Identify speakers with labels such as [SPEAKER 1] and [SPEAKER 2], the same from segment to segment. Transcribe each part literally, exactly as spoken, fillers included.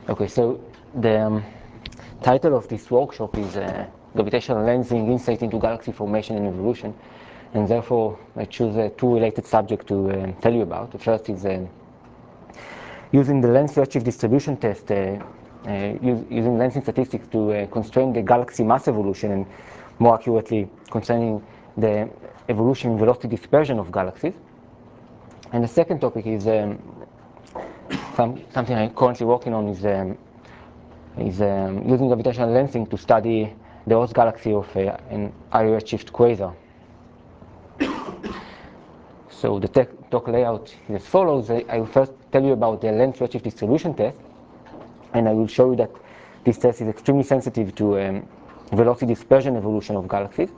[SPEAKER 1] Okay, so the um, title of this workshop is uh, Gravitational Lensing, Insight into Galaxy Formation and Evolution, and therefore I choose uh, two related subjects to uh, tell you about. The first is uh, using the lens redshift distribution test, uh, uh, use, using lensing statistics to uh, constrain the galaxy mass evolution, and more accurately constraining the evolution in velocity dispersion of galaxies. And the second topic is um, some, something I'm currently working on is um, is um, using gravitational lensing to study the host galaxy of uh, an high redshift quasar. So the talk layout is as follows. I, I will first tell you about the lens redshift distribution test, and I will show you that this test is extremely sensitive to um, velocity dispersion evolution of galaxies.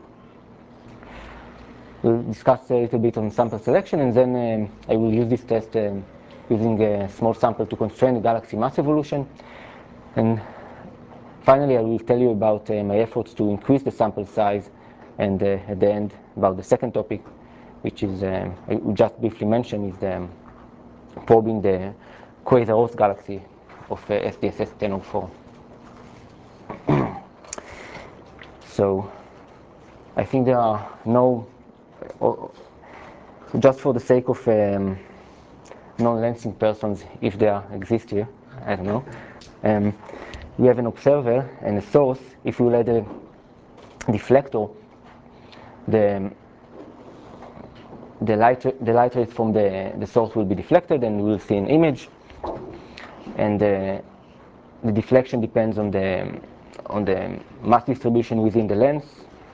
[SPEAKER 1] We'll discuss a little bit on sample selection, and then um, I will use this test um, using a small sample to constrain the galaxy mass evolution. And finally, I will tell you about uh, my efforts to increase the sample size, and uh, at the end, about the second topic, which is, um, I will just briefly mention, is the, um, probing the quasar host galaxy of uh, S D S S ten oh four. So, I think there are no, uh, just for the sake of um, non-lensing persons, if they are, exist here, I don't know. Um, we have an observer and a source. If we let a deflector, the the light the light rays from the the source will be deflected, and we will see an image. And uh, the deflection depends on the on the mass distribution within the lens,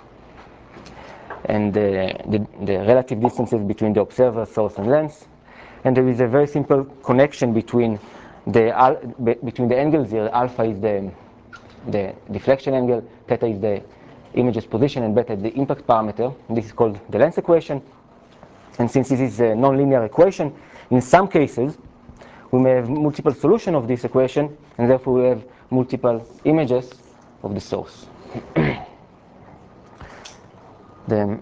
[SPEAKER 1] and the, the the relative distances between the observer, source, and lens. And there is a very simple connection between the al between the angles here. Alpha is the the deflection angle, theta is the image's position, and beta is the impact parameter. This is called the lens equation. And since this is a nonlinear equation, in some cases we may have multiple solutions of this equation, and therefore we have multiple images of the source. the,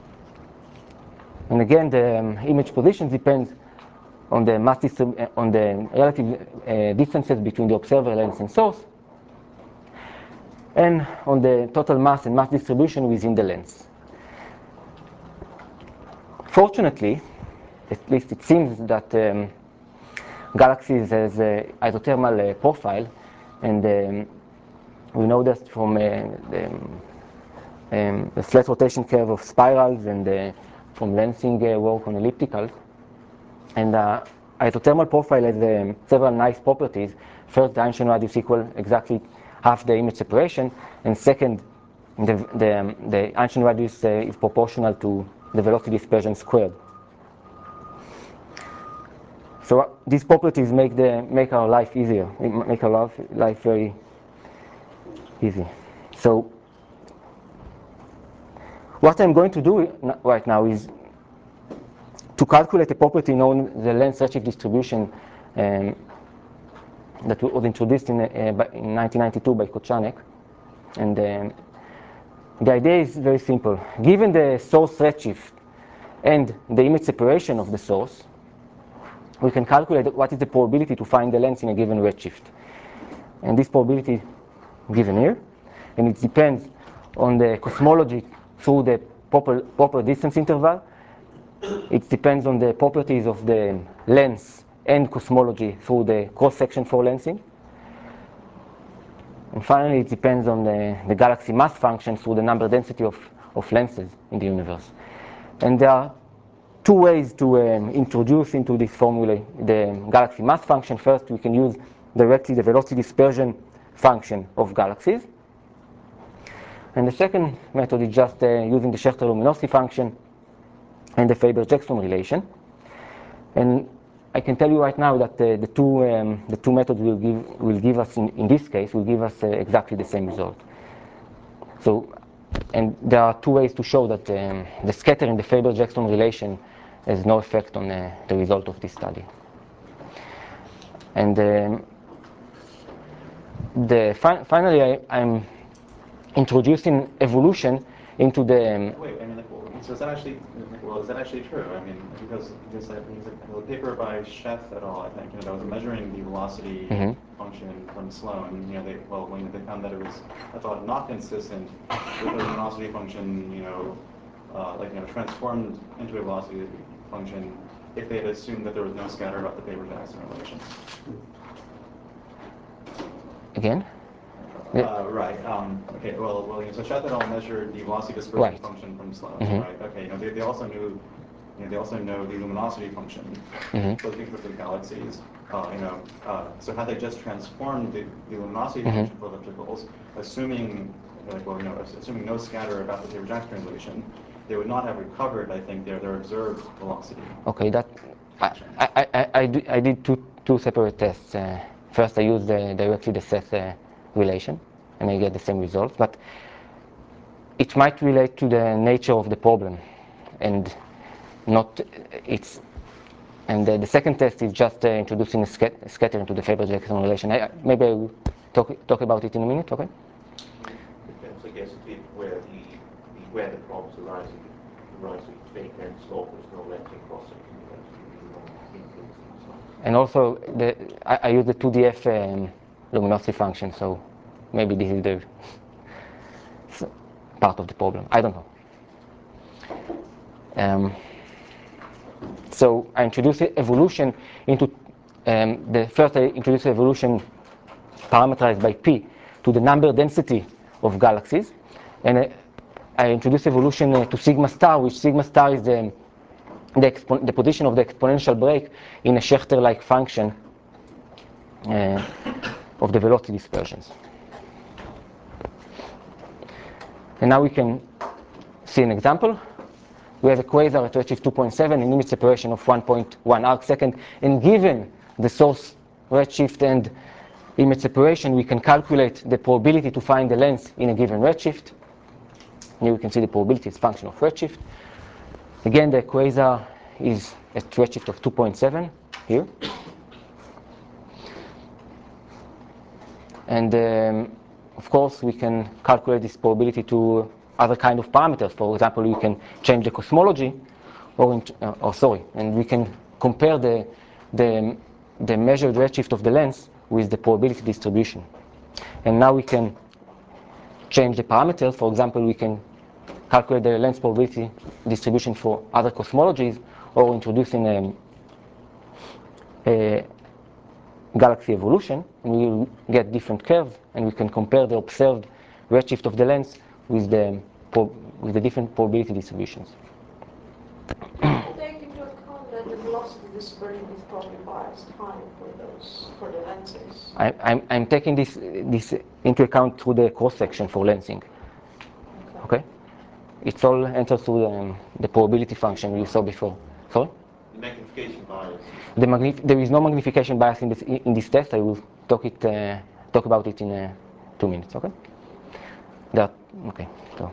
[SPEAKER 1] and again, the um, image position depends on the mass on the relative uh, distances between the observer, lens, and source, and on the total mass and mass distribution within the lens. Fortunately, at least it seems that um, galaxies has an isothermal uh, profile, and um, we know that from uh, the, um, the flat rotation curve of spirals, and uh, from lensing uh, work on ellipticals. And uh, isothermal profile has um, several nice properties. First, the Einstein radius equal exactly half the image separation, and second, the, the, um, the Einstein radius uh, is proportional to the velocity dispersion squared. So uh, these properties make the make our life easier, make our life, life very easy. So what I'm going to do right now is to calculate a property known as the lens redshift distribution um, that was introduced in, uh, in nineteen ninety-two by Kochanek. And um, the idea is very simple. Given the source redshift and the image separation of the source, we can calculate what is the probability to find the lens in a given redshift. And this probability is given here, and it depends on the cosmology through the proper, proper distance interval. It depends on the properties of the lens and cosmology through the cross-section for lensing. And finally, it depends on the, the galaxy mass function through the number density of, of lenses in the universe. And there are two ways to um, introduce into this formula the galaxy mass function. First, we can use directly the velocity dispersion function of galaxies. And the second method is just uh, using the Schechter-Luminosity function and the Faber-Jackson relation. And I can tell you right now that uh, the two um, the two methods will give will give us in, in this case will give us uh, exactly the same result. So, and there are two ways to show that um, the scatter in the Faber-Jackson relation has no effect on uh, the result of this study. And um, the fi finally, I, I'm introducing evolution into the. Um,
[SPEAKER 2] Wait, I mean, like, what, So is that actually, well, is that actually true? I mean, because there's a, there's a, a paper by Sheff et al., I think, you know, that was measuring the velocity mm-hmm. function from Sloan. You know, they, well, when they found that it was, I thought, not consistent with the velocity function, you know, uh, like, you know, transformed into a velocity function if they had assumed that there was no scatter about the Faber-Jackson relation.
[SPEAKER 1] Again?
[SPEAKER 2] Uh, right. Um, okay. Well, well. So Sheff et al. Measured the velocity dispersion right. function from Sloan. Mm-hmm. Right. Okay. You know, they, they also knew, you know, they also know the luminosity function mm-hmm. for the for the galaxies. Uh, you know, uh, so had they just transformed the, the luminosity mm-hmm. function for ellipticals, assuming, like, well, you know, assuming no scatter about the Faber-Jackson relation, they would not have recovered, I think, their their observed velocity.
[SPEAKER 1] Okay. That I I I, I, did, I did two two separate tests. Uh, first, I used the directly the Seth uh, relation, and I get the same results, but it might relate to the nature of the problem, and not it's. And the, the second test is just uh, introducing a, scat a scattering to the Faber-Jackson relation. I, maybe I will talk talk about it in a minute. Okay.
[SPEAKER 3] Depends, I guess, a bit where the, the where the problems arising arising between and slope is no lensing cross section.
[SPEAKER 1] And also, the, I, I use the two D F um, luminosity function, so maybe this is the part of the problem. I don't know. Um, so I introduced evolution into um, the first. I introduced evolution parameterized by p to the number density of galaxies, and I, I introduced evolution uh, to sigma star, which sigma star is the the, expo the position of the exponential break in a Schechter-like function uh, of the velocity dispersions. And now we can see an example. We have a quasar at redshift two point seven, an image separation of one point one arc second, and given the source redshift and image separation, we can calculate the probability to find the length in a given redshift. Here we can see the probability is a function of redshift. Again, the quasar is at redshift of two point seven here. And um, of course, we can calculate this probability to other kind of parameters. For example, we can change the cosmology, or, in, uh, or sorry, and we can compare the, the, the measured redshift of the lens with the probability distribution. And now we can change the parameters. For example, we can calculate the lens probability distribution for other cosmologies, or introducing a, a galaxy evolution, and we will get different curves, and we can compare the observed redshift of the lens with the with the different probability distributions.
[SPEAKER 4] Take into account that the velocity dispersion is probably biased high for those for the lenses.
[SPEAKER 1] I, I'm I'm taking this this into account through the cross section for lensing. Okay. Okay? It's all entered through um, the probability function you saw before. Sorry?
[SPEAKER 3] The magnification bias.
[SPEAKER 1] The magnif there is no magnification bias in this in this test. I will talk it uh, talk about it in uh, two minutes. Okay. That okay. So.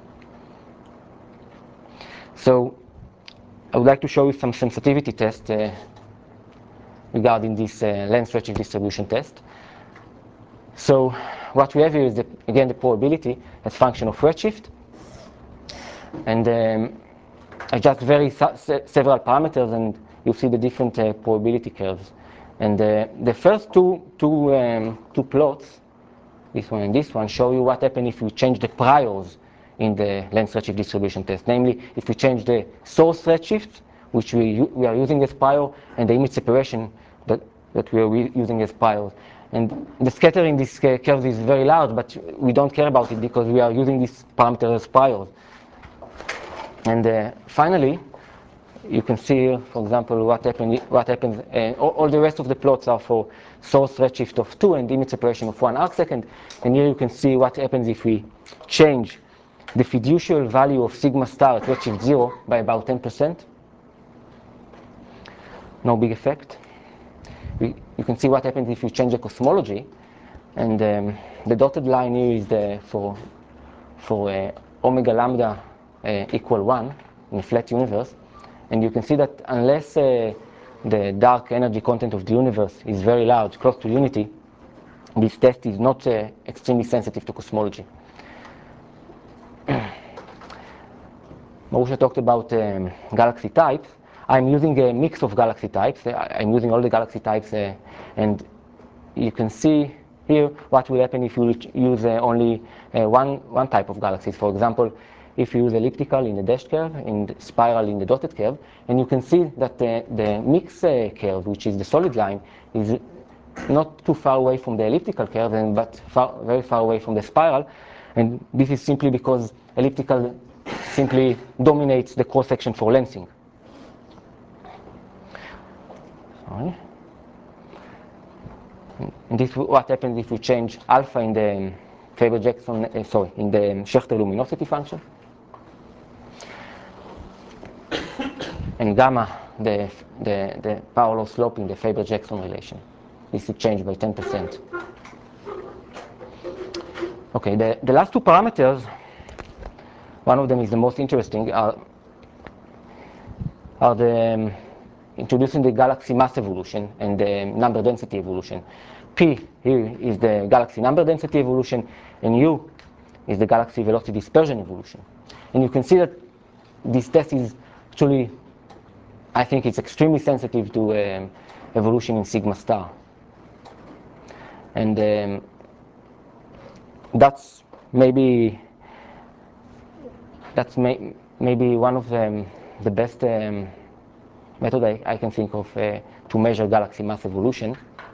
[SPEAKER 1] So I would like to show you some sensitivity tests uh, regarding this uh, lens redshift distribution test. So what we have here is, the, again, the probability as function of redshift. And um, I just vary several parameters, and you see the different uh, probability curves. And uh, the first two, two, um, two plots, this one and this one, show you what happens if you change the priors in the lens redshift distribution test. Namely, if we change the source redshift, which we, we are using as prior, and the image separation that, that we are using as prior. And the scatter in this uh, curve is very large, but we don't care about it because we are using this parameter as prior. And uh, finally, you can see, for example, what, happen, what happens. Uh, all, all the rest of the plots are for source redshift of two and image separation of one arc second. And here you can see what happens if we change the fiducial value of sigma star at redshift zero by about ten percent. No big effect. We, you can see what happens if you change the cosmology. And um, the dotted line here is the, for, for uh, omega lambda uh, equal one in a flat universe. And you can see that unless uh, the dark energy content of the universe is very large, close to unity, this test is not uh, extremely sensitive to cosmology. Marusha talked about um, galaxy types. I'm using a mix of galaxy types. I'm using all the galaxy types, uh, and you can see here what will happen if you use uh, only uh, one, one type of galaxies. For example, if you use elliptical in the dashed curve and spiral in the dotted curve, and you can see that the, the mix uh, curve, which is the solid line, is not too far away from the elliptical curve, and, but far, very far away from the spiral. And this is simply because elliptical simply dominates the cross-section for lensing. Sorry. And this is what happens if we change alpha in the Faber-Jackson, uh, sorry, in the Schechter luminosity function, and gamma, the the the power law slope in the Faber-Jackson relation. This is changed by ten percent. Okay, the the last two parameters, one of them is the most interesting, are are the um, introducing the galaxy mass evolution and the number density evolution. P here is the galaxy number density evolution, and U is the galaxy velocity dispersion evolution. And you can see that this test is actually, I think it's extremely sensitive to um, evolution in sigma star. And um, that's maybe that's may, maybe one of the, um, the best um, method I, I can think of uh, to measure galaxy mass evolution.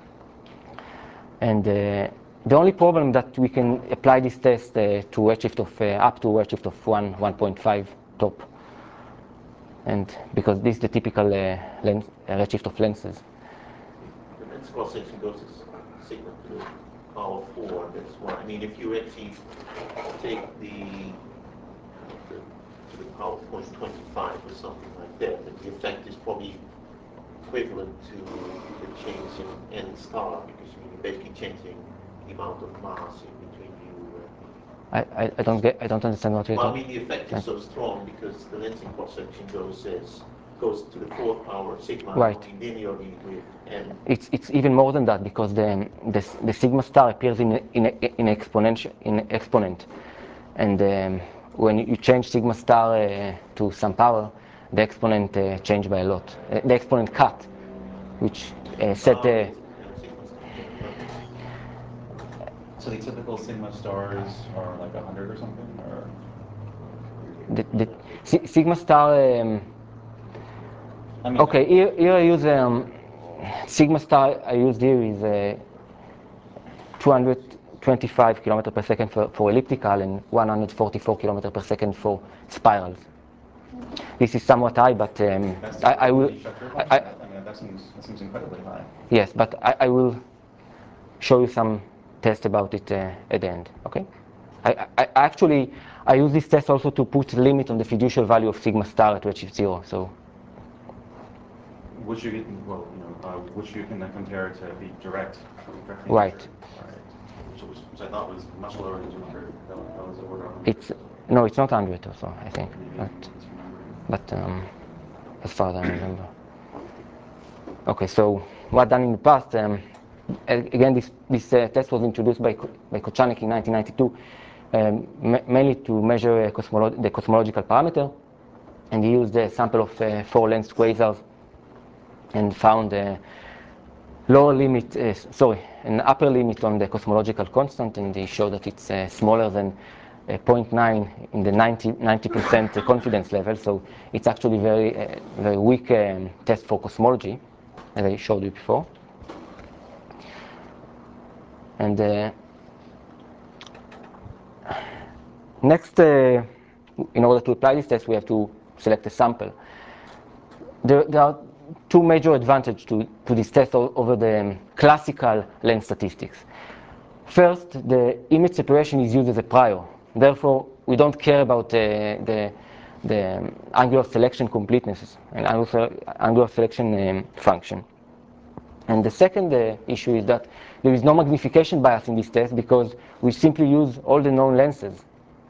[SPEAKER 1] And uh, the only problem that we can apply this test uh, to redshift of uh, up to redshift of one, one point five top, and because this is the typical uh, lens, uh, redshift of lenses.
[SPEAKER 3] The lens cross section goes to sigma to the power four. That's why. I mean, if you actually take the to the power point twenty-five or something like that, then the effect is probably equivalent to the change in n star, because you're basically changing the amount of mass in between you and
[SPEAKER 1] I, I, I don't get I don't understand what you're
[SPEAKER 3] well, I
[SPEAKER 1] talking.
[SPEAKER 3] mean, the effect is so strong because the lensing cross section goes as goes to the fourth power sigma
[SPEAKER 1] Right.
[SPEAKER 3] linearly with n.
[SPEAKER 1] It's it's even more than that, because the the, the sigma star appears in a, in a, in exponential in exponent, and um, when you change sigma star uh, to some power, the exponent uh, changed by a lot. Uh, the exponent cut, which uh, set the
[SPEAKER 2] So the typical sigma stars are like a hundred or something, or
[SPEAKER 1] the, the si- sigma star. Um,
[SPEAKER 2] I mean,
[SPEAKER 1] okay, here, here I use um, sigma star. I used here is uh, two hundred twenty-five kilometers per second for, for elliptical and one hundred forty-four kilometers per second for spirals. This is somewhat high, but um, I, I will. I, I,
[SPEAKER 2] I mean, that seems that seems incredibly high.
[SPEAKER 1] yes, but I, I will show you some tests about it uh, at the end. Okay. I, I, actually I use this test also to put a limit on the fiducial value of sigma star at redshift zero. So.
[SPEAKER 2] Which you get, well, you know, uh, which you can then compare to the direct.
[SPEAKER 1] Right.
[SPEAKER 2] Right. Which, was, which I thought was much lower than two hundred. That was, that was the order of one hundred.
[SPEAKER 1] It's no, it's not one hundred or so, I think,
[SPEAKER 2] Maybe
[SPEAKER 1] but but um, as far as I remember. Okay, so what done in the past? Um, again, this this uh, test was introduced by by Kochanek in nineteen ninety-two, um, ma mainly to measure uh, cosmolo the cosmological parameter, and he used a sample of uh, four lens quasars and found a lower limit, uh, sorry, an upper limit on the cosmological constant, and he showed that it's uh, smaller than uh, zero point nine in the ninety percent confidence level. So it's actually very uh, very weak um, test for cosmology, as I showed you before. And uh, next, uh, in order to apply this test, we have to select a sample. There, there are two major advantages to, to this test over the um, classical lens statistics. First, the image separation is used as a prior. Therefore, we don't care about uh, the, the um, angular selection completeness and angular, angular selection um, function. And the second uh, issue is that there is no magnification bias in this test because we simply use all the known lenses.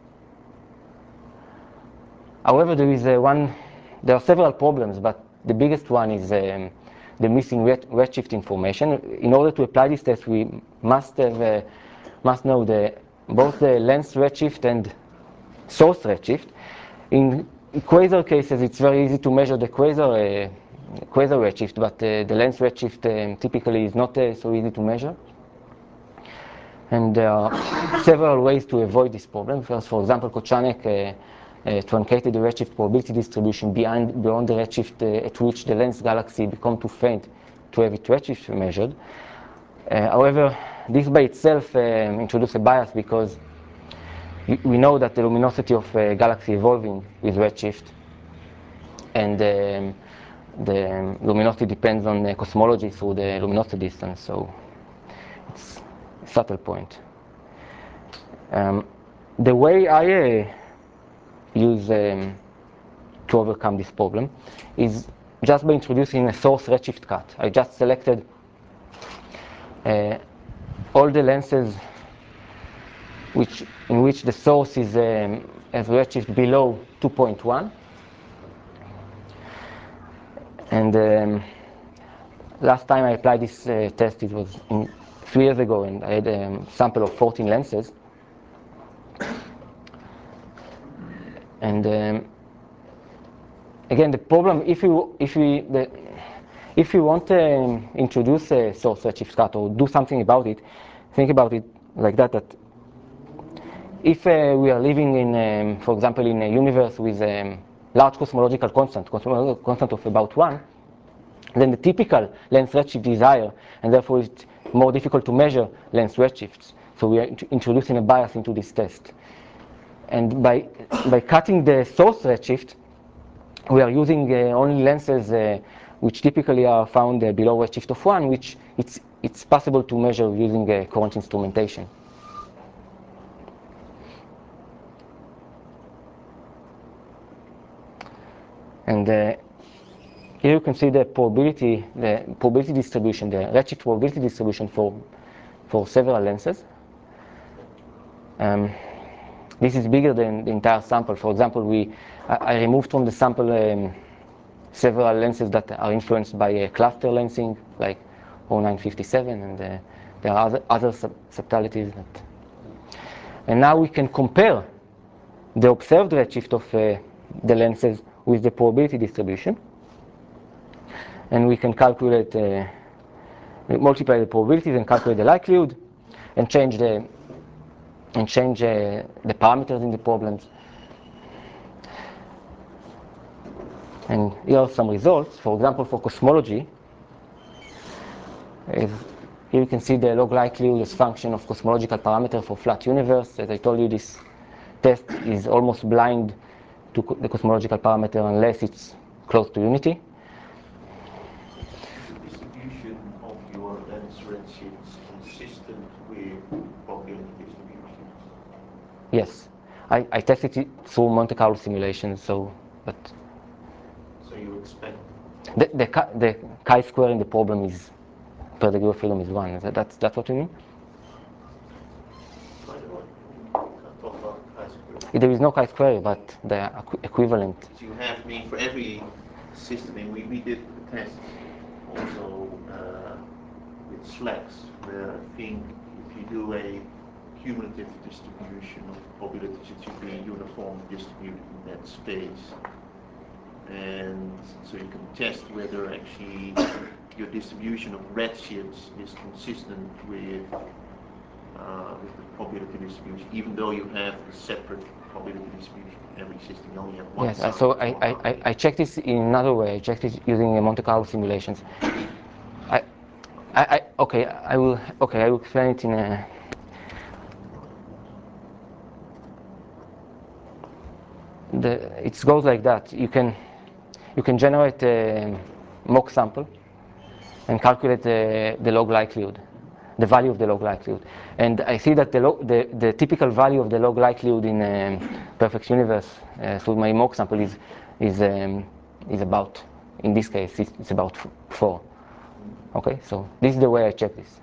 [SPEAKER 1] However, there is uh, one, there are several problems, but the biggest one is um, the missing red, redshift information. In order to apply this test, we must have uh, must know the both the lens redshift and source redshift. In quasar cases, it's very easy to measure the quasar, uh, quasar redshift, but uh, the lens redshift um, typically is not uh, so easy to measure. And there are several ways to avoid this problem. First, for example, Koczanek uh, uh, truncated the redshift probability distribution beyond, beyond the redshift uh, at which the lens galaxy become too faint to have its redshift measured. Uh, however, this by itself um, introduces a bias because we know that the luminosity of a galaxy evolving with redshift, and um, the um, luminosity depends on the cosmology through the luminosity distance, so it's a subtle point. Um, the way I uh, use um, to overcome this problem is just by introducing a source redshift cut. I just selected uh, all the lenses which, in which the source is um, has redshift below two point one. And um, last time I applied this uh, test, it was in three years ago, and I had a sample of fourteen lenses. And um, again, the problem, if you if we the, if you want to um, introduce a source redshift cut or do something about it, think about it like that. That if uh, we are living in, um, for example, in a universe with a um, large cosmological constant, cosmological constant of about one, then the typical lens redshift is higher, and therefore it's more difficult to measure lens redshifts. So we are introducing a bias into this test. And by, by cutting the source redshift, we are using uh, only lenses uh, which typically are found uh, below redshift of one, which it's, it's possible to measure using uh, current instrumentation. And uh, here you can see the probability, the probability distribution, the redshift probability distribution for, for several lenses. Um, this is bigger than the entire sample. For example, we, I, I removed from the sample um, several lenses that are influenced by uh, cluster lensing, like O nine fifty-seven, and uh, there are other, other sub subtleties. That, and now we can compare the observed redshift of uh, the lenses with the probability distribution. And we can calculate, uh, multiply the probabilities and calculate the likelihood, and change the and change uh, the parameters in the problems. And here are some results. For example, for cosmology, is, here you can see the log likelihood as function of cosmological parameter for flat universe. As I told you, this test is almost blind to co the cosmological parameter unless it's close to unity.
[SPEAKER 3] Distribution of your lens redshifts consistent with probability distributions?
[SPEAKER 1] Yes, I, I tested it through Monte Carlo simulations. So, but
[SPEAKER 3] so you expect
[SPEAKER 1] the the, the chi-square in the problem is per degree of freedom is one. Is that, that's that's what you mean?
[SPEAKER 3] I don't know. You can't talk about chi-square.
[SPEAKER 1] There is no chi-square, but they are equ equivalent.
[SPEAKER 3] So you have, I mean, for every system, I mean, we, we did tests also uh, with SLACs, where I think if you do a cumulative distribution of probabilities, it should be uniform distributed in that space. And so you can test whether actually your distribution of redshifts is consistent with, uh, with the probability distribution, even though you have a separate probability distribution in every system. You only have one.
[SPEAKER 1] Yes, uh, so I, I, I, I checked this in another way. I checked it using uh, Monte Carlo simulations. I, I, I, okay, I will, okay, I will explain it in a, the, it goes like that. You can, you can generate a mock sample and calculate the, the log likelihood, the value of the log likelihood. And I see that the, log, the, the typical value of the log likelihood in a perfect universe, uh, so my mock sample is, is, um, is about, in this case, it's, it's about four. Okay, so this is the way I check this.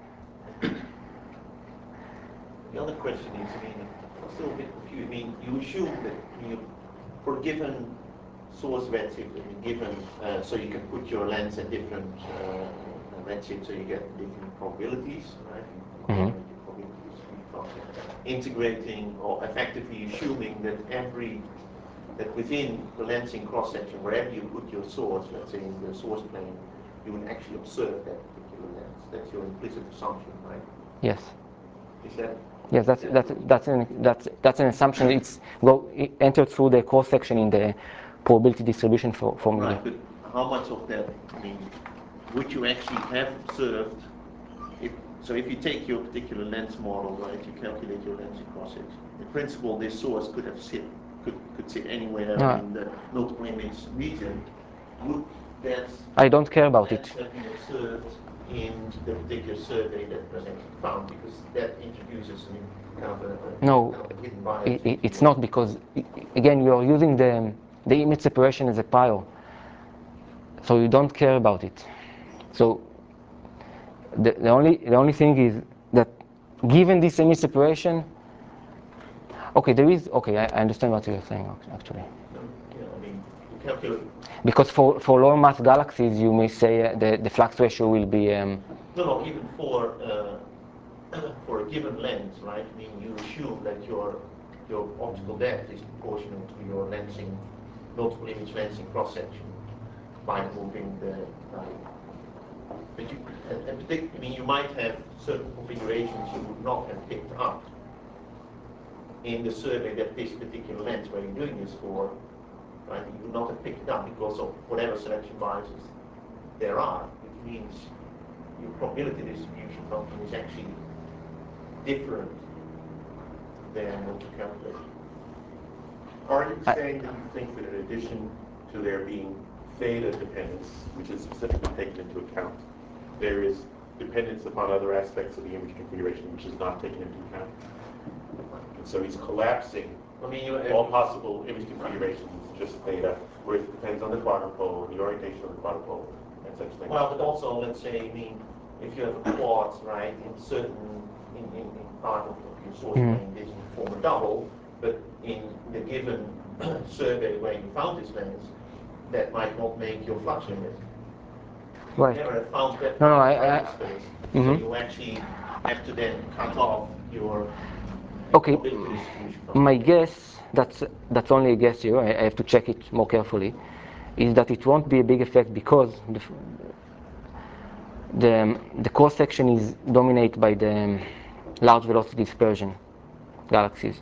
[SPEAKER 3] The other question is, I mean, I'm still a bit confused. I mean, you assume that, I mean, for a given source redshift, I mean, given, uh, so you can put your lens at different uh, redshift, so you get different probabilities, right?
[SPEAKER 1] Mm-hmm.
[SPEAKER 3] Integrating or effectively assuming that every that within the lensing cross-section, wherever you put your source, let's say in the source plane, you will actually observe that particular lens. That's your implicit assumption, right?
[SPEAKER 1] Yes.
[SPEAKER 3] Is that?
[SPEAKER 1] Yes, that's that's that's an that's that's an assumption. It's go it entered through the cross section in the probability distribution for, formula.
[SPEAKER 3] Right, but how much of that, I mean, would you actually have observed? If, so if you take your particular lens model, right, you calculate your lens cross section. In principle, this source could have sit could could sit anywhere
[SPEAKER 1] Yeah.
[SPEAKER 3] in the multiple image region. Would that
[SPEAKER 1] I don't care about it.
[SPEAKER 3] have been observed in the particular survey that was actually found, because that introduces an kind of a, a
[SPEAKER 1] No,
[SPEAKER 3] kind of a hidden bias.
[SPEAKER 1] it, it, it's not, because i- again you are using the the image separation as a prior, so you don't care about it. So the, the only the only thing is that given this image separation, okay, there is okay. I, I understand what you're saying actually.
[SPEAKER 3] So, yeah, I mean, you calculate.
[SPEAKER 1] Because for, for low mass galaxies, you may say uh, the, the flux ratio will be... Um,
[SPEAKER 3] No, no, even for uh, for a given lens, right? I mean, you assume that your your optical depth is proportional to your lensing, multiple image lensing cross section by moving the value. But you, and, and partic- I mean, you might have certain configurations you would not have picked up in the survey that this particular lens where you're doing this for. Right? You would not have picked it up because of whatever selection biases there are, which means your probability distribution function is actually different than what you calculate.
[SPEAKER 5] Are you
[SPEAKER 1] I-
[SPEAKER 5] saying that you think that in addition to there being theta dependence, which is specifically taken into account, there is dependence upon other aspects of the image configuration which is not taken into account? And so he's collapsing
[SPEAKER 3] I mean, you
[SPEAKER 5] all possible image configurations is just theta, where it depends on the quadrupole, the orientation of the quadrupole, and such things.
[SPEAKER 3] well, but also, let's say, I mean, if you have a quad, right, in certain, in, in, in part of your source
[SPEAKER 1] Mhm.
[SPEAKER 3] plane, this will form a double, but in the given survey where you found this lens, that might not make your flux limit. You
[SPEAKER 1] Right.
[SPEAKER 3] never have found that
[SPEAKER 1] No, no, I-
[SPEAKER 3] traffic
[SPEAKER 1] I-
[SPEAKER 3] space,
[SPEAKER 1] Mhm.
[SPEAKER 3] so you actually have to then cut off your
[SPEAKER 1] Okay,
[SPEAKER 3] probability distribution function.
[SPEAKER 1] my guess, that's, that's only a guess here, I, I have to check it more carefully, is that it won't be a big effect because the, the, the cross section is dominated by the um, large velocity dispersion galaxies.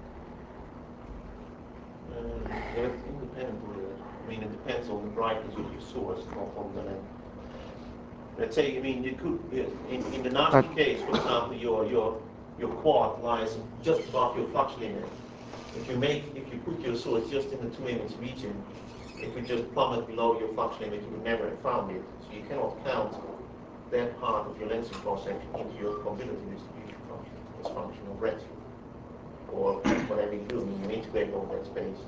[SPEAKER 3] Uh, yeah, it's independent of that. I mean, it depends on the brightness of your source, not on the length. Let's say, I mean, you could, yeah, in, in the nasty
[SPEAKER 1] But-
[SPEAKER 3] case, for example, your your your quad lies just above your flux limit. If you make, if you put your source just in the two image region, if you just plummet below your flux limit, you would never have found it. So you cannot count that part of your lensing cross section into your probability distribution function as function of redshift or whatever you do. I mean, you integrate all that space.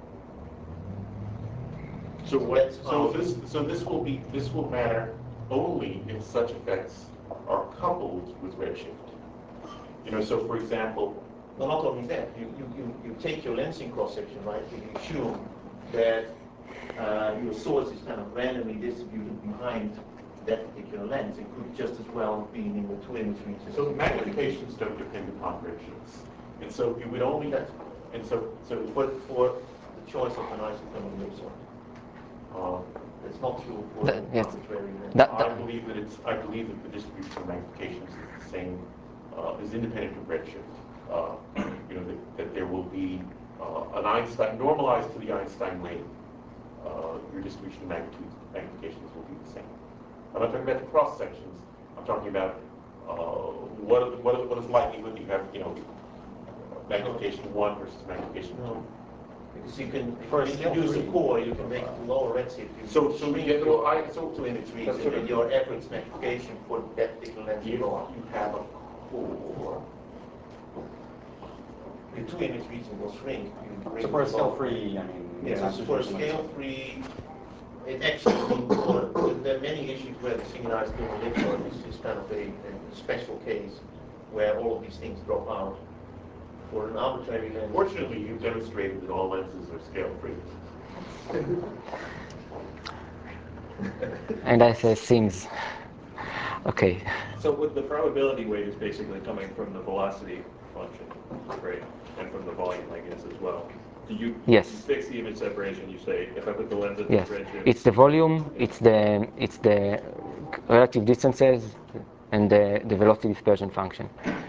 [SPEAKER 5] So what?
[SPEAKER 3] That's
[SPEAKER 5] So
[SPEAKER 3] how-
[SPEAKER 5] this so this will be this will matter only if such effects are coupled with redshift. You know, so for example,
[SPEAKER 3] No, not only that, you, you, you, you take your lensing cross-section, right, and you assume that uh, your source is kind of randomly distributed behind that particular lens. It could just as well have been in the two image regions.
[SPEAKER 5] so magnifications don't depend upon redshifts, and so you would only
[SPEAKER 3] That's-
[SPEAKER 5] and so so
[SPEAKER 3] For, for the choice of an isothermal ellipsoid.
[SPEAKER 5] uh,
[SPEAKER 3] It's not true for
[SPEAKER 1] That- yes.
[SPEAKER 3] arbitrary lens.
[SPEAKER 1] That-
[SPEAKER 5] I believe that it's I believe that the distribution of magnifications is the same, uh, is independent of redshift. Uh, you know that, that there will be uh, an Einstein normalized to the Einstein rate. Uh, your distribution of magnitude magnifications will be the same. I'm not talking about the cross sections. I'm talking about uh, what are the, what, are, what is likelihood you have you know magnification one versus magnification two.
[SPEAKER 3] No. Because you can, if
[SPEAKER 2] For
[SPEAKER 3] you
[SPEAKER 2] a scale
[SPEAKER 3] introduce a
[SPEAKER 2] three.
[SPEAKER 3] core, you can make it lower redshift. You
[SPEAKER 5] So
[SPEAKER 3] can
[SPEAKER 5] so
[SPEAKER 3] shrink
[SPEAKER 5] yeah,
[SPEAKER 3] your
[SPEAKER 5] well, I so
[SPEAKER 3] two image
[SPEAKER 5] That's
[SPEAKER 3] region,
[SPEAKER 5] what
[SPEAKER 3] and
[SPEAKER 5] it-
[SPEAKER 3] your average magnification for that particular lens
[SPEAKER 5] if
[SPEAKER 3] will go up.
[SPEAKER 5] you have a core.
[SPEAKER 3] Your two image region will shrink. You bring
[SPEAKER 2] So for a
[SPEAKER 3] it
[SPEAKER 2] scale
[SPEAKER 3] lower.
[SPEAKER 2] free, I mean. it's
[SPEAKER 3] Yeah,
[SPEAKER 2] not
[SPEAKER 3] so for a
[SPEAKER 2] usually so much.
[SPEAKER 3] scale three, it actually, I mean, for, there are many issues where the singularized thermal ellipsoid is, is kind of a, a special case where all of these things drop out. For an arbitrary lens.
[SPEAKER 5] Fortunately, you've demonstrated that all lenses are scale free.
[SPEAKER 1] And I say seems. Okay.
[SPEAKER 6] So with the probability weight is basically coming from the velocity function, right? And from the volume, I guess, as well. Do you,
[SPEAKER 1] Yes.
[SPEAKER 6] you fix the image separation? You say, if I put the lens at
[SPEAKER 1] Yes.
[SPEAKER 6] this redshift,
[SPEAKER 1] It's the volume, it's the it's the relative distances, and the, the velocity dispersion function.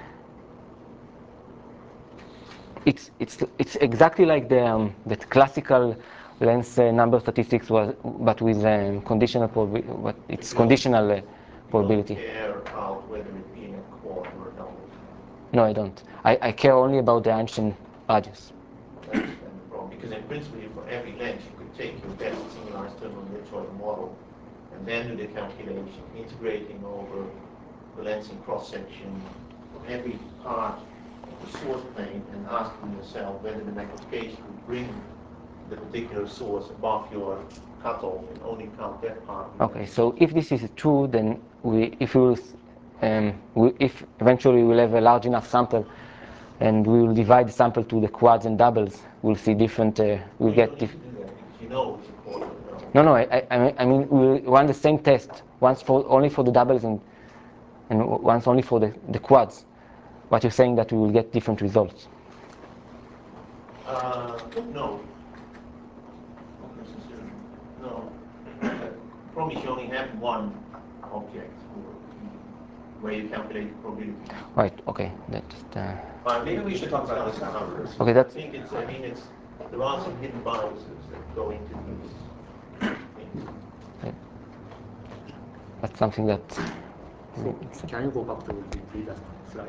[SPEAKER 1] It's it's it's exactly like the um, that classical lens uh, number statistics was, but with um, conditional probability. But it's
[SPEAKER 3] You
[SPEAKER 1] conditional uh,
[SPEAKER 3] You
[SPEAKER 1] probability.
[SPEAKER 3] don't care about whether it be a quad or a double.
[SPEAKER 1] No, I don't. I, I care only about the Einstein radius.
[SPEAKER 3] That's the problem. Because in principle, for every lens, you could take your best singularized thermal ellipsoid model and then do the calculation, integrating over the lensing cross-section for every part of the source plane and asking yourself whether the magnification would bring the particular source above your cutoff and only count that part.
[SPEAKER 1] Okay, so if this is true, then we, if we will, um, we, if eventually we'll have a large enough sample, and we will divide the sample to the quads and doubles, we'll see different. Uh, we'll
[SPEAKER 3] you
[SPEAKER 1] get.
[SPEAKER 3] don't
[SPEAKER 1] Dif
[SPEAKER 3] need to do that because you know it's a quad or a double.
[SPEAKER 1] no, no. I, I, I mean, we'll run the same test once for only for the doubles and and once only for the, the quads. But you're saying that we will get different results.
[SPEAKER 3] Uh, no. Not necessarily. No. Probably you only have one object where you calculate the probability.
[SPEAKER 1] Right. Okay. That just. Uh,
[SPEAKER 3] Uh,
[SPEAKER 2] Maybe we should talk about this now first.
[SPEAKER 1] okay.
[SPEAKER 3] I
[SPEAKER 1] That's.
[SPEAKER 3] think it's, I mean, it's, there are some hidden biases that go into these things.
[SPEAKER 1] That's something that.
[SPEAKER 7] So can you go back to the previous slide?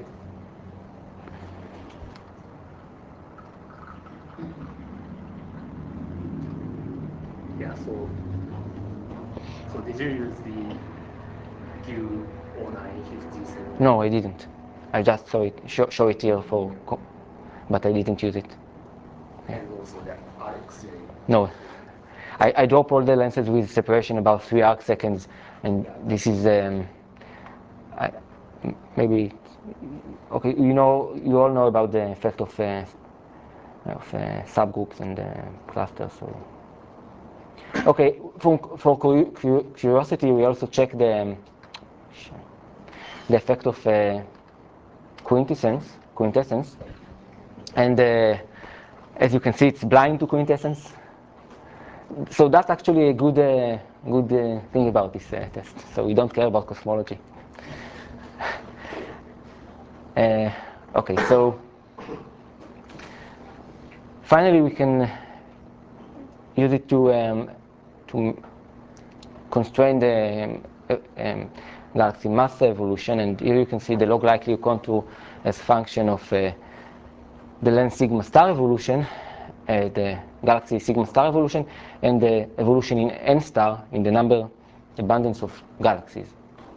[SPEAKER 7] Yeah, so so did you use the Q zero nine fifty-seven?
[SPEAKER 1] No, I didn't. I just saw it, show, show it here for, but I didn't use it.
[SPEAKER 7] And also the R X J.
[SPEAKER 1] No, I, I drop all the lenses with separation about three arc seconds, and this is um, I, maybe okay. You know, you all know about the effect of uh, of uh, subgroups and uh, clusters. So okay, for for curiosity, we also check the um, the effect of uh, quintessence, quintessence, and uh, as you can see, it's blind to quintessence. So that's actually a good, uh, good uh, thing about this uh, test. So we don't care about cosmology. Uh, okay, so finally we can use it to um, to constrain the um, um, galaxy mass evolution, and here you can see the log likelihood contour as function of uh, the lens sigma star evolution, uh, the galaxy sigma star evolution, and the evolution in n star in the number abundance of galaxies.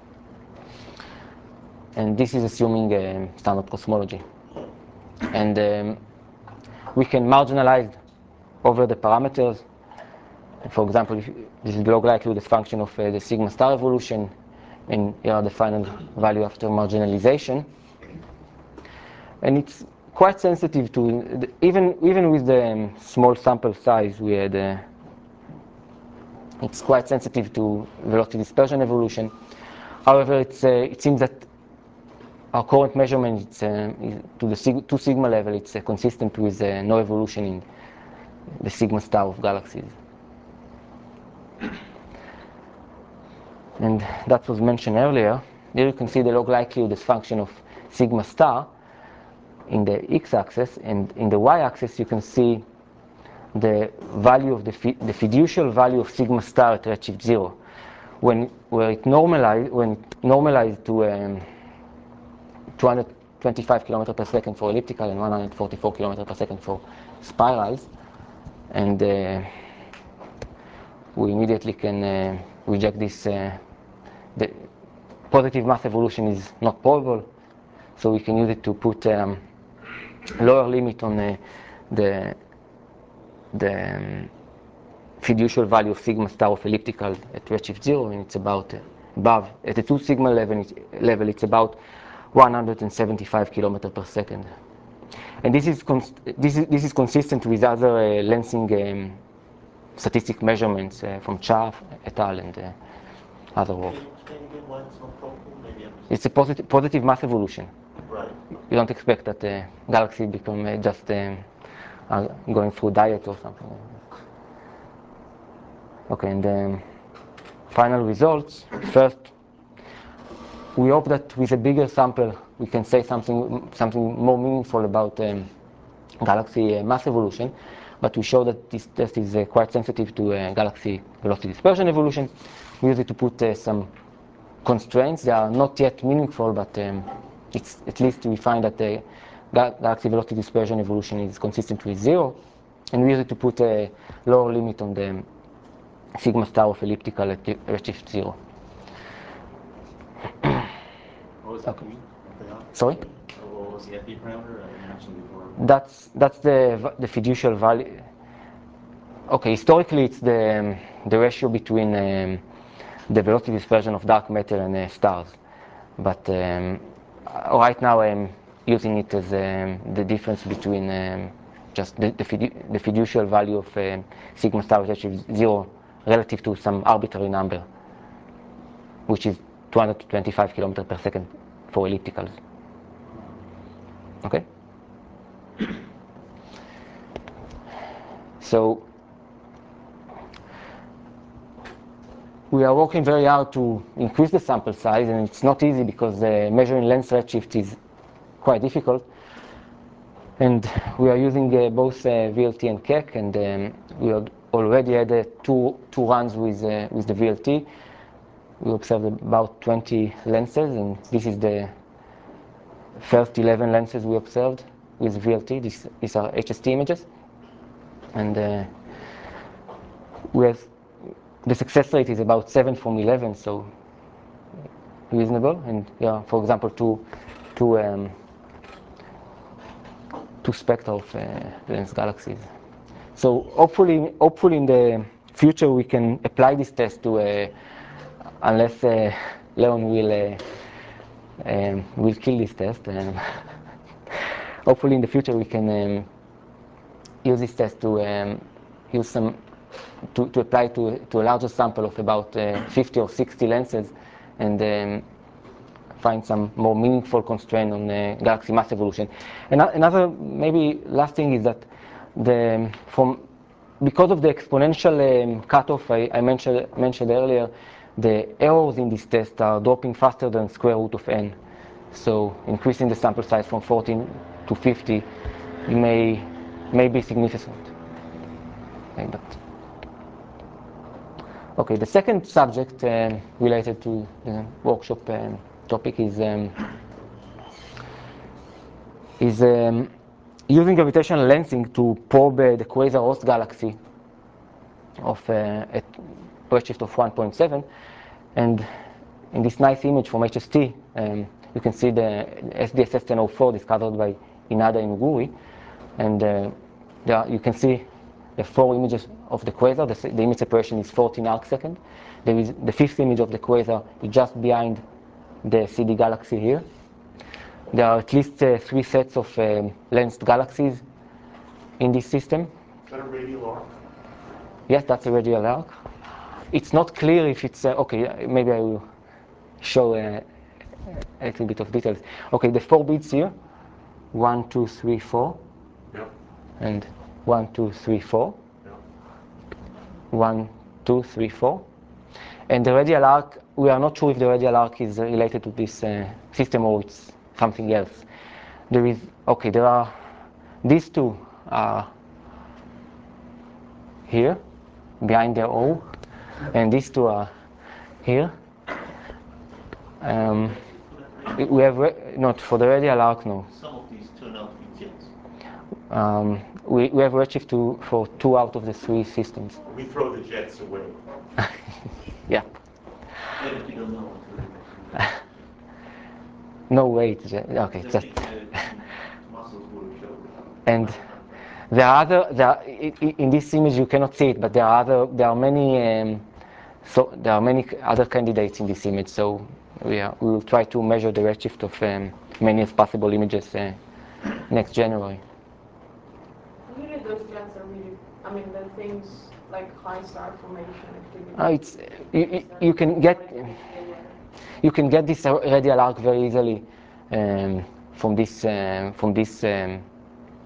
[SPEAKER 1] And this is assuming um, standard cosmology. And um, we can marginalize over the parameters. For example, if this is the log likelihood as function of uh, the sigma star evolution, and here are the final value after marginalization. And it's quite sensitive to, the, even even with the um, small sample size we had, uh, it's quite sensitive to velocity dispersion evolution. However, it's, uh, it seems that our current measurement it's, uh, is to the sig two sigma level, it's uh, consistent with uh, no evolution in the sigma star of galaxies. And that was mentioned earlier. Here you can see the log likelihood as function of sigma star in the x-axis, and in the y-axis you can see the value of the, fi the fiducial value of sigma star at redshift zero. When where it normalized, when it normalized to um, two hundred twenty-five kilometers per second for elliptical and one hundred forty-four kilometers per second for spirals, and uh, we immediately can uh, reject this. Uh, the positive mass evolution is not probable, so we can use it to put um, lower limit on uh, the the um, fiducial value of sigma star of elliptical at redshift zero, and it's about uh, above at the two sigma level. It's, level, it's about one hundred seventy-five kilometers per second, and this is this is this is consistent with other uh, lensing um, statistic measurements uh, from Cha et al. And uh, other work.
[SPEAKER 3] Can you explain again why it's not probable? Maybe I'm
[SPEAKER 1] It's a positive positive mass evolution.
[SPEAKER 3] right.
[SPEAKER 1] You don't expect that the galaxy become uh, just um, are going through diet or something like that. Okay, and then final results. First, we hope that with a bigger sample we can say something something more meaningful about um, galaxy uh, mass evolution, but we show that this test is uh, quite sensitive to uh, galaxy velocity dispersion evolution. We use it to put uh, some constraints. They are not yet meaningful, but um, it's, at least we find that the gal galaxy velocity dispersion evolution is consistent with zero, and we use it to put a lower limit on the sigma star of elliptical at redshift zero.
[SPEAKER 2] What was that?
[SPEAKER 1] Okay.
[SPEAKER 2] Okay.
[SPEAKER 1] Sorry?
[SPEAKER 2] What was the F E parameter I mentioned before?
[SPEAKER 1] That's that's the the fiducial value. Okay, historically it's the um, the ratio between um, the velocity dispersion of dark matter and uh, stars, but um, right now I'm using it as um, the difference between um, just the the, fidu the fiducial value of um, sigma star which is zero relative to some arbitrary number, which is two hundred twenty-five kilometers per second for ellipticals. Okay. So we are working very hard to increase the sample size, and it's not easy because uh, measuring length redshift is quite difficult. And we are using uh, both uh, V L T and Keck, and um, we had already had uh, two two runs with uh, with the V L T. We observed about twenty lenses, and this is the first eleven lenses we observed with V L T. This, these are H S T images, and uh, we have the success rate is about seven from eleven, so reasonable. And yeah, for example, two two um, two spectra of uh, dense galaxies. So hopefully, hopefully in the future we can apply this test to, uh, unless uh, Leon will uh, um, will kill this test. Um, hopefully in the future we can um, use this test to um, use some to, to apply to to a larger sample of about uh, fifty or sixty lenses, and um, find some more meaningful constraint on uh, galaxy mass evolution. And another maybe last thing is that the from because of the exponential um, cutoff I, I mentioned mentioned earlier, the errors in this test are dropping faster than square root of n. So increasing the sample size from fourteen to fifty may may be significant. Okay, but okay, the second subject um, related to the workshop um, topic is um, is um, using gravitational lensing to probe uh, the quasar host galaxy of uh, at redshift of one point seven, and in this nice image from H S T, um, you can see the S D S S ten oh four discovered by Inada Inuguri, and uh, there you can see the four images of the quasar. The, the image separation is fourteen arc second. There is the fifth image of the quasar is just behind the C D galaxy here. There are at least uh, three sets of um, lensed galaxies in this system.
[SPEAKER 5] Is that a radial arc?
[SPEAKER 1] Yes, that's a radial arc. It's not clear if it's uh, okay. Maybe I will show uh, a little bit of details. Okay, the four bits here, one, two, three, four,
[SPEAKER 5] Yep.
[SPEAKER 1] and one, two, three, four,
[SPEAKER 5] Yep.
[SPEAKER 1] one, two, three, four, and the radial arc. We are not sure if the radial arc is related to this uh, system or it's something else. There is okay. There are these two are here behind the O, and these two are here. Um, we have re not for the radial arc, no.
[SPEAKER 3] Some of these turn out to be jets.
[SPEAKER 1] Um, we, we have redshift two for two out of the three systems.
[SPEAKER 5] We throw the jets away.
[SPEAKER 1] Yeah.
[SPEAKER 3] Yeah, but you don't know until you
[SPEAKER 1] No way. It's just, okay,
[SPEAKER 3] the
[SPEAKER 1] just.
[SPEAKER 3] big, uh, muscles will show.
[SPEAKER 1] And there are other. There are, in this image you cannot see it, but there are other. There are many. Um, so there are many other candidates in this image. So we are, we will try to measure the redshift of um, many as possible images uh, next January.
[SPEAKER 4] Usually those jets are really, I mean, the things like high star formation activity.
[SPEAKER 1] Uh, it's you, you can get you can get this radial arc very easily um, from this um, from this um,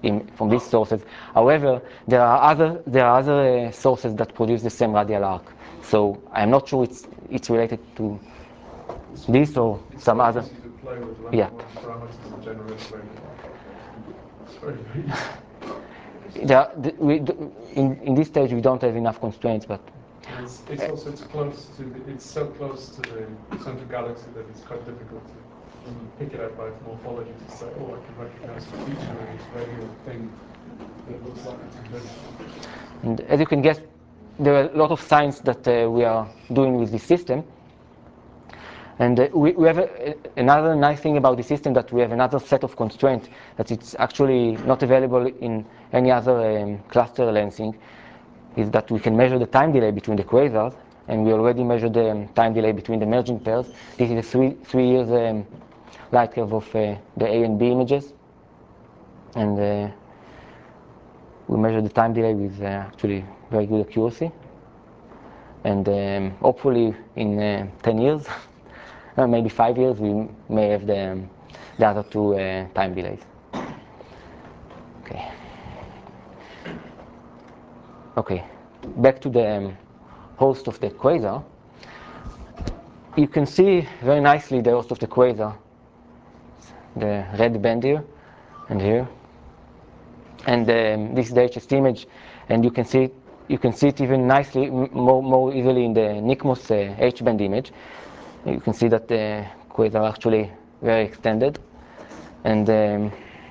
[SPEAKER 1] in, from these sources. However, there are other there are other uh, sources that produce the same radial arc. So I'm not sure it's it's related to
[SPEAKER 8] It's
[SPEAKER 1] this or
[SPEAKER 8] it's
[SPEAKER 1] some
[SPEAKER 8] quite
[SPEAKER 1] other.
[SPEAKER 8] easy to play with lambda
[SPEAKER 1] Yeah.
[SPEAKER 8] one parameters and generate a radial arc. It's very, very easy.
[SPEAKER 1] There are, the, we, the, in in this stage we don't have enough constraints, but
[SPEAKER 8] And it's, it's also it's close to the, it's so close to the central galaxy that it's quite difficult to when you pick it up by its morphology to say, oh, I can recognize a feature in this radial thing that looks like it's invisible.
[SPEAKER 1] and as you can guess, there are a lot of science that uh, we are doing with this system. And uh, we, we have a, another nice thing about the system, that we have another set of constraints that it's actually not available in any other um, cluster lensing, is that we can measure the time delay between the quasars, and we already measured the um, time delay between the merging pairs. This is a three, three years um, light curve of uh, the A and B images, and uh, we measured the time delay with uh, actually very good accuracy. And um, hopefully in uh, ten years, Uh, maybe five years, we may have the, um, the other two uh, time delays. Okay. Okay. Back to the um, host of the quasar. You can see very nicely the host of the quasar, the red band here and here. And um, this is the H S T image, and you can see it, you can see it even nicely, more, more easily in the NICMOS uh, H-band image. You can see that the quasars are actually very extended, and um,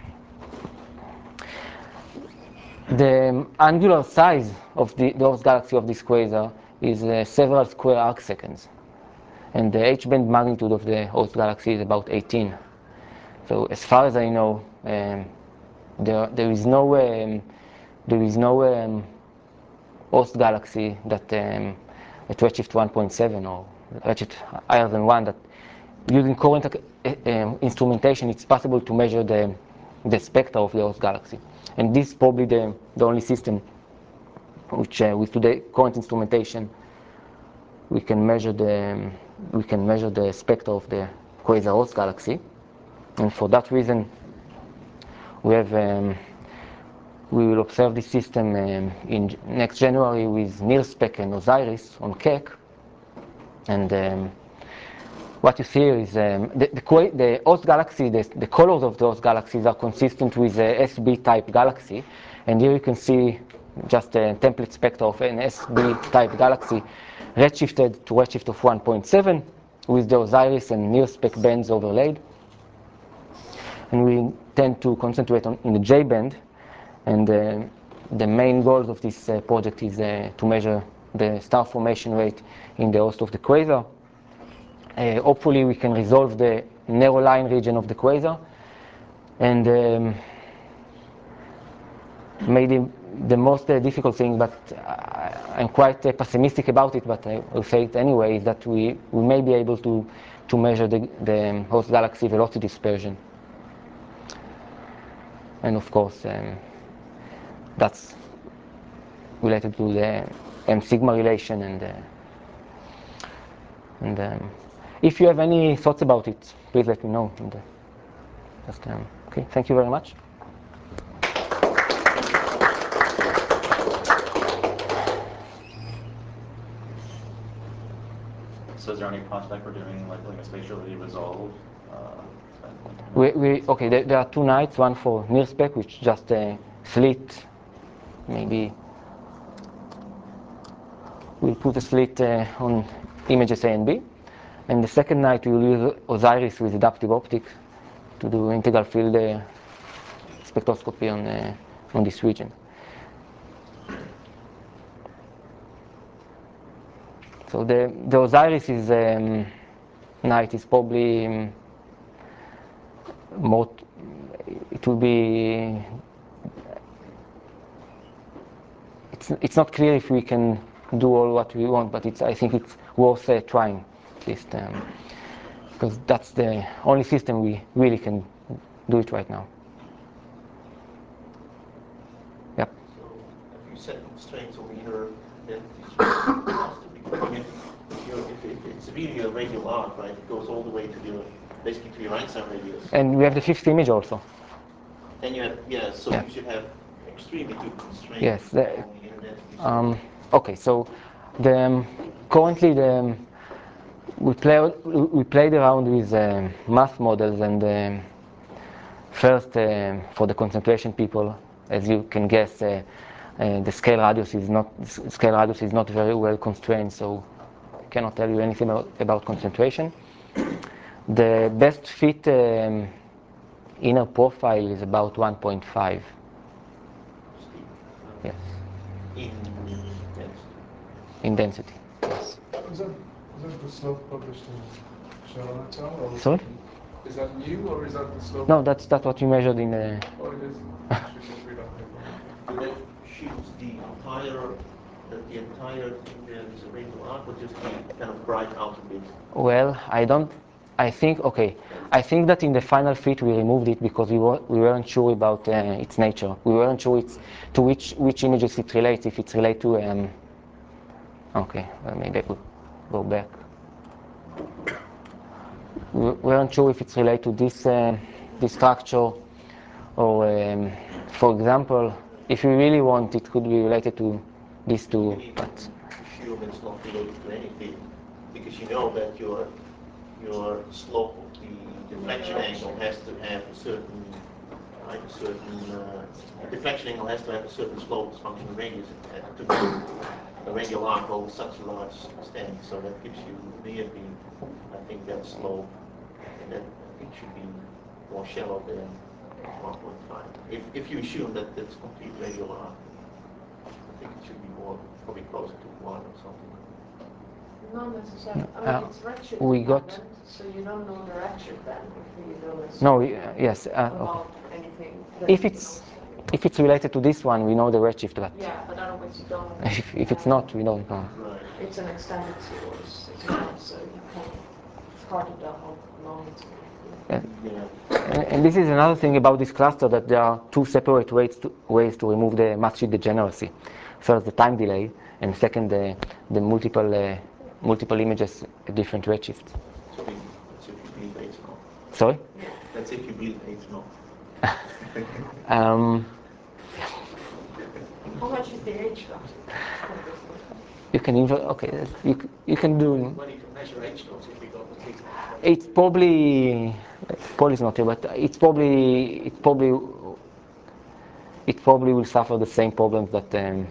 [SPEAKER 1] the angular size of the, the host galaxy of this quasar is uh, several square arc seconds, and the H-band magnitude of the host galaxy is about eighteen. So as far as I know, um, there there is no um, there is no um, host galaxy that um, at redshift one point seven or redshift higher than one that using current uh, um, instrumentation, it's possible to measure the, the spectra of the host galaxy. And this is probably the, the only system which, uh, with today current instrumentation, we can measure the um, we can measure the spectra of the quasar host galaxy. And for that reason, we have um, we will observe this system um, in next January with NIRSpec and OSIRIS on Keck. And um, what you see here is um, the, the, the host galaxy, the, the colors of those galaxies are consistent with a S B type galaxy. And here you can see just a template spectra of an S B type galaxy redshifted to redshift of one point seven with the OSIRIS and NIRSpec bands overlaid. And we tend to concentrate on in the J band. And uh, the main goals of this uh, project is uh, to measure the star formation rate in the host of the quasar. Uh, hopefully we can resolve the narrow line region of the quasar, and um, maybe the most uh, difficult thing, but I, I'm quite uh, pessimistic about it, but I will say it anyway, is that we, we may be able to, to measure the, the host galaxy velocity dispersion. And of course, um, that's related to the M sigma relation, and, uh, and um, if you have any thoughts about it, please let me know. And, uh, just, um, okay, thank you very much.
[SPEAKER 2] So is there any prospect for doing like, like a spatially resolved? Uh,
[SPEAKER 1] we, we, okay, there, there are two nights, one for NIRSpec, which just a slit, maybe we'll put a slit uh, on images A and B. And the second night we will use OSIRIS with adaptive optics to do integral field uh, spectroscopy on, uh, on this region. So the, the OSIRIS is, um, night is probably um, more, it will be, it's, it's not clear if we can do all what we want, but it's, I think it's worth uh, trying at least, um, because that's the only system we really can do it right now. Yep.
[SPEAKER 3] So have you set constraints on the inner densities of the cluster? Because I mean, you know, if, if it's really a radial arc, right, it goes all the way to your, basically to your Einstein radius.
[SPEAKER 1] And we have the fifth image also.
[SPEAKER 3] And you have, yeah, so
[SPEAKER 1] Yeah.
[SPEAKER 3] you should have extremely good constraints.
[SPEAKER 1] Yes. The,
[SPEAKER 3] on the internet.
[SPEAKER 1] um, okay, so the, um, currently the, um, we, play, we played around with um, math models, and um, first um, for the concentration people, as you can guess, uh, uh, the scale radius is not scale radius is not very well constrained, so I cannot tell you anything about, about concentration. The best fit um, inner profile is about one point five. Yes.
[SPEAKER 3] In density.
[SPEAKER 1] In density. Yes.
[SPEAKER 8] Is that, is that the slope published in Sharon et al? Or
[SPEAKER 1] Sorry?
[SPEAKER 8] Is that new, or is that the slope?
[SPEAKER 1] No, that's that's what we measured in. Uh,
[SPEAKER 8] Oh, it is. Should just read that paper.
[SPEAKER 3] Do that shoots the entire, that the entire thing there is a radial arc, or just the kind of bright outer bit?
[SPEAKER 1] well, I don't. I think okay. I think that in the final fit we removed it because we were, we weren't sure about uh, its nature. We weren't sure it's to which which images it relates. If it's related to um. Okay, well, maybe I will go back. We weren't sure if it's related to this uh, this structure, or um, for example, if you really want, it could be related to these two.
[SPEAKER 3] You need
[SPEAKER 1] But
[SPEAKER 3] to assume it's not related to anything, because you know that your your slope of the deflection angle has to have a certain, like a certain uh, deflection angle has to have a certain slope as function of radius uh, to do a radial arc over such a large extent. So that gives you immediately, I think, that slope, and that I think should be more shallow than one point five. If if you assume that it's complete radial arc, I think it should be more, probably closer to one or something.
[SPEAKER 4] Not necessarily. I mean,
[SPEAKER 1] Uh,
[SPEAKER 4] it's redshift
[SPEAKER 1] we got-
[SPEAKER 4] dependent, so you don't know the redshift then if you don't assume
[SPEAKER 1] no, we- uh, yes. Uh, okay.
[SPEAKER 4] about anything.
[SPEAKER 1] If it's if it's related to this one, we know the redshift, but
[SPEAKER 4] Yeah, but otherwise you don't.
[SPEAKER 1] if if it's not, we don't know.
[SPEAKER 3] Right.
[SPEAKER 4] It's an extended series as well, so you can. It's hard to tell how long it's going to be.
[SPEAKER 3] Yeah.
[SPEAKER 1] And, and this is another thing about this cluster, that there are two separate ways to, ways to remove the math sheet degeneracy. First, the time delay, and second, the, the multiple uh, multiple images at different redshifts.
[SPEAKER 3] So we- that's if you believe H naught.
[SPEAKER 1] Sorry?
[SPEAKER 3] That's if you believe H naught.
[SPEAKER 1] Um,
[SPEAKER 4] How much is the H dot?
[SPEAKER 1] you can even okay. You c- you can do.
[SPEAKER 7] Well, you can measure H naught if you got the T.
[SPEAKER 1] It's probably Paul is not here, but it's probably it probably it probably will suffer the same problems that um,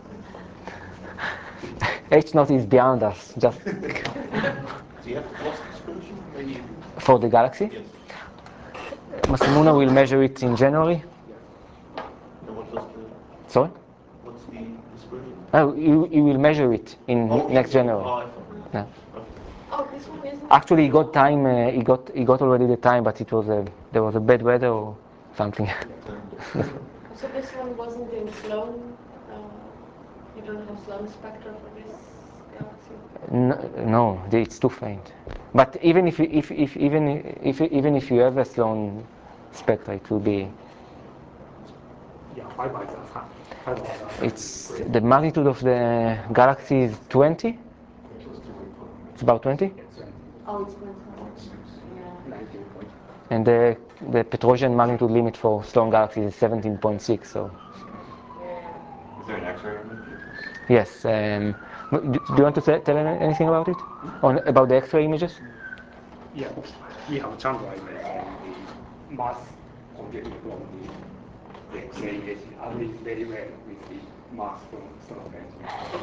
[SPEAKER 1] H naught is beyond us. Just
[SPEAKER 3] Do you have the velocity dispersion? Maybe you do.
[SPEAKER 1] for the galaxy,
[SPEAKER 3] Yes.
[SPEAKER 1] Masamuna will measure it in January.
[SPEAKER 3] And what was the,
[SPEAKER 1] Sorry,
[SPEAKER 3] what's the dispersion?
[SPEAKER 1] oh, you you will measure it in
[SPEAKER 3] Oh,
[SPEAKER 1] next
[SPEAKER 3] oh,
[SPEAKER 1] January.
[SPEAKER 3] I thought-
[SPEAKER 1] Yeah.
[SPEAKER 3] Okay.
[SPEAKER 4] Oh, this one isn't.
[SPEAKER 1] Actually, he got time. Uh, he got he got already the time, but it was a there was a bad weather or something.
[SPEAKER 4] So this one wasn't in Sloan. Uh, you don't have Sloan spectra for this galaxy.
[SPEAKER 1] No, no, it's too faint. But even if you, if, if even if even if you have a Sloan spectra, it will be.
[SPEAKER 7] Yeah, five by that. Five by that.
[SPEAKER 1] It's the magnitude of the galaxy is twenty. It's about twenty,
[SPEAKER 4] Oh, it's going to. Yeah.
[SPEAKER 7] nineteen point.
[SPEAKER 1] and the the Petrosian magnitude limit for Sloan galaxies is seventeen point six. So
[SPEAKER 4] Yeah.
[SPEAKER 2] Is there an X-ray image?
[SPEAKER 1] yes. Um, do, do you want to say, tell anything about it? On about the X-ray images?
[SPEAKER 7] Yeah, we have Chandra image and the mass computed from the X-ray image agrees very well with the mass from Stonehenge.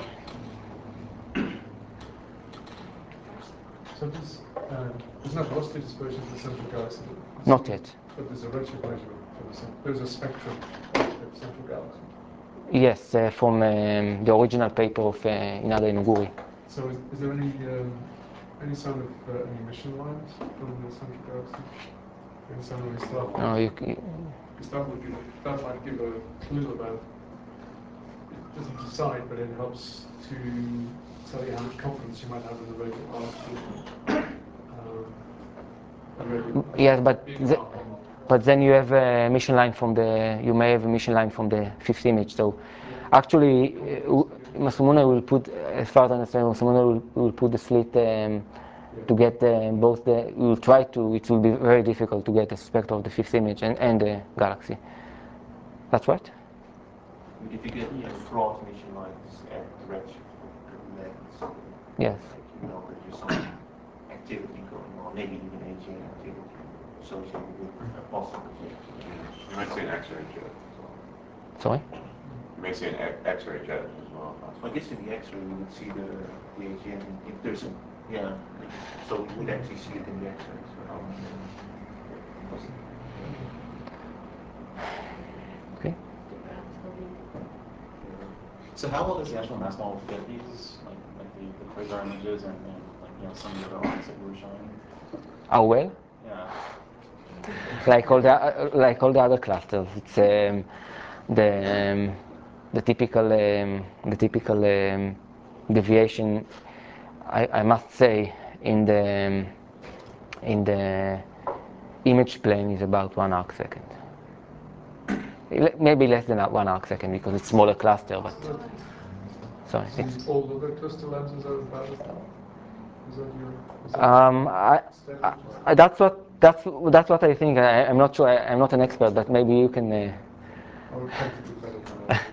[SPEAKER 8] So there's, um, there's no velocity dispersion for the central galaxy. but-
[SPEAKER 1] Not yet.
[SPEAKER 8] But there's a redshift measurement for the cent- there's a spectrum of the central galaxy.
[SPEAKER 1] Yes, uh, from um, the original paper of uh, Inada Inuguri.
[SPEAKER 8] So is, is there any um, any sign of uh, any emission lines from the central galaxy? Any sign of any stuff?
[SPEAKER 1] No, you, c-
[SPEAKER 8] Because that would give, that might give a clue about. It doesn't decide, but it helps to tell you how much confidence you might have in the radial arc. Um, a radial-
[SPEAKER 1] yes, but
[SPEAKER 8] being
[SPEAKER 1] the,
[SPEAKER 8] arc on-
[SPEAKER 1] but then you have a emission line from the you may have a emission line from the fifth image. So actually, uh, Masamune will put, as far as I understand, Masamune will, will put the slit um,
[SPEAKER 8] Yeah.
[SPEAKER 1] to get the, both the, we'll try to, it will be very difficult to get a spectra of the fifth image and, and the galaxy. That's right?
[SPEAKER 3] If you get a broad emission lines at the redshift lengths,
[SPEAKER 1] Yes.
[SPEAKER 3] like you know that there's some activity going on, maybe even A G N activity associated with a possible
[SPEAKER 5] You might see an X-ray jet as well.
[SPEAKER 1] Sorry?
[SPEAKER 5] You may see an X- X-ray jet as well.
[SPEAKER 3] I guess in the X-ray you would see the, the A G N, if there's a, yeah, so you would actually see it in the X-ray. So,
[SPEAKER 1] Okay.
[SPEAKER 2] So how well does the actual mass model fit these, like, like the, the quasar images and, and like, you know, some of the other objects that you were showing?
[SPEAKER 1] How well?
[SPEAKER 2] Yeah.
[SPEAKER 1] Like all the uh, like all the other clusters, it's um, the um, the typical um, the typical um, deviation. I, I must say in the um, in the image plane is about one arc second. Maybe less than one arc second because it's smaller cluster, but sorry.
[SPEAKER 8] So
[SPEAKER 1] It's,
[SPEAKER 8] all the other cluster lenses are about as well? Is that your, is that
[SPEAKER 1] um, I,
[SPEAKER 8] standard?
[SPEAKER 1] I, that's what that's that's what I think. I, I'm not sure. I, I'm not an expert, but maybe you can. Uh,
[SPEAKER 8] I would tend to do better than I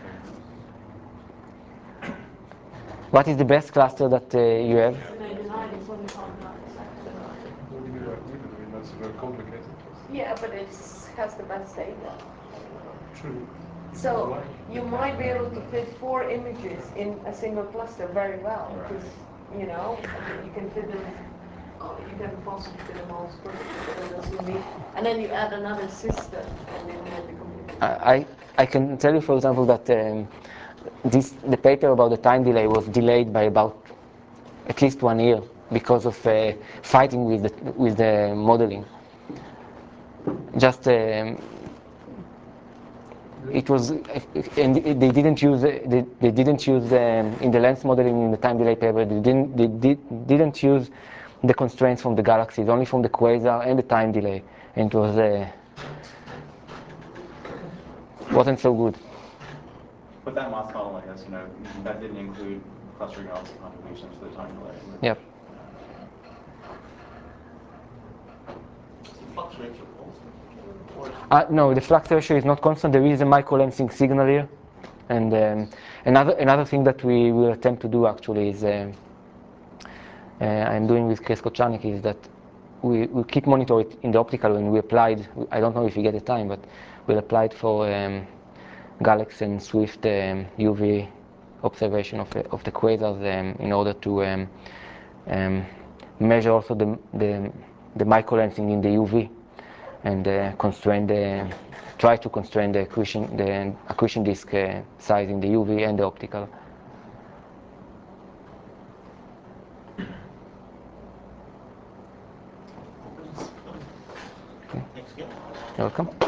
[SPEAKER 1] what is the best cluster that uh, you have?
[SPEAKER 4] ninety-nine is only found nine
[SPEAKER 8] What do you mean by even? I mean, that's a very complicated cluster.
[SPEAKER 4] Yeah, but it has the best data.
[SPEAKER 8] True.
[SPEAKER 4] So you might be able to fit four images in a single cluster very well, because you know you can fit them. Oh, you can possibly fit them all perfectly, but that's unique. And then you add another system, and then you have the complete.
[SPEAKER 1] I I can tell you, for example, that um, this the paper about the time delay was delayed by about at least one year because of uh, fighting with the with the modeling. Just. Um, It was, and they didn't use they, they didn't use um, in the lens modeling in the time delay paper. They didn't they did, didn't use the constraints from the galaxies, only from the quasar and the time delay, and it was uh, wasn't so good.
[SPEAKER 2] But that Moss model, I guess, you know, that didn't include clustering galaxy convolutions for the time delay.
[SPEAKER 1] Yep.
[SPEAKER 3] flux ratio constant.
[SPEAKER 1] Uh, no, the flux ratio is not constant. There is a micro-lensing signal here. And um, another another thing that we will attempt to do actually is, um, uh, I'm doing with Chris Kochanik, is that we, we keep monitor it in the optical when we applied, I don't know if you get the time, but we'll apply it for um, Galaxy and Swift um, U V observation of the, of the quasars um, in order to um, um, measure also the, the, the micro-lensing in the U V and uh, constrain the, try to constrain the accretion, the accretion disk uh, size in the U V and the optical.
[SPEAKER 3] Thanks again.
[SPEAKER 1] You're welcome.